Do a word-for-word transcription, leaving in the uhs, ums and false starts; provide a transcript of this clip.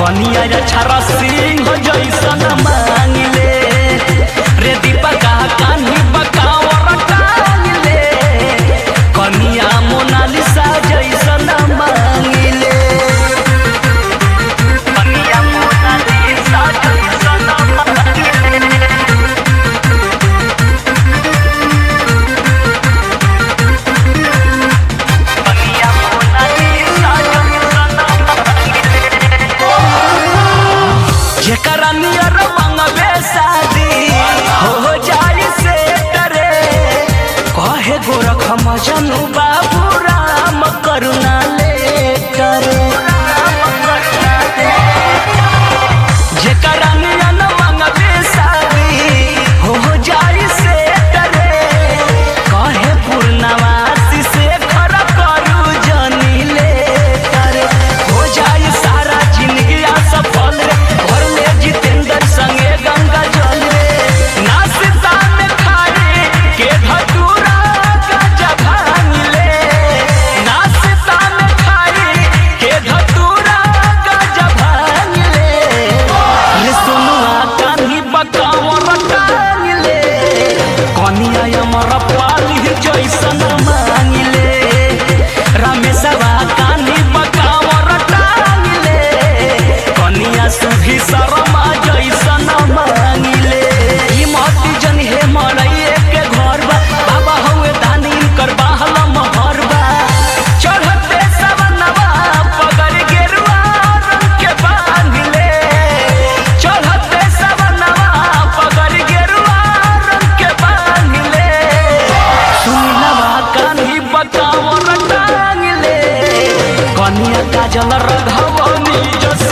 कनिया छारा सिंह जैसन मांगले रे दीपा का कान्ही बकावर टांगले कनिया मोनालिसा जैसन मांगले कनिया मोनालिसा जैसन मांगले कनिया मोनालिसा जैसन जेकरा नियर मंगवे शादी हो जाई से डरे कहे गोरख मजनू बाबू राम करुणा ले करे जेकरा नियर मंगवे शादी हो जाई से डरे कहे पूर्णवासी से घर करू जनी ले करे हो जाई सारा जिंदगी सफल रे जितेंद्र संगे गंगा जल रे नाश्ता में खाए के धतूरा गजा भांगले नाश्ता में खाए के धतूरा गजा भांगले रे सुनुआ कान्ही बकावर टांगले कनिया अमर पाली जैसन मांगले रमेशवा कान्ही बकावर टांगले कनिया सुधी शर्मा जैसन मांगले हिम्मत जन हे मरैये के घर बा बाबा हवे दानी कर बाहल महर बा चढ़ते सवनवा पगड़ गेरुआ रंग के बांधले चढ़ते सवनवा पगड़ गेरुआ रंग के बांधले सुनवा कान्ही बकावर टांगले कनिया काजल रघवनी जस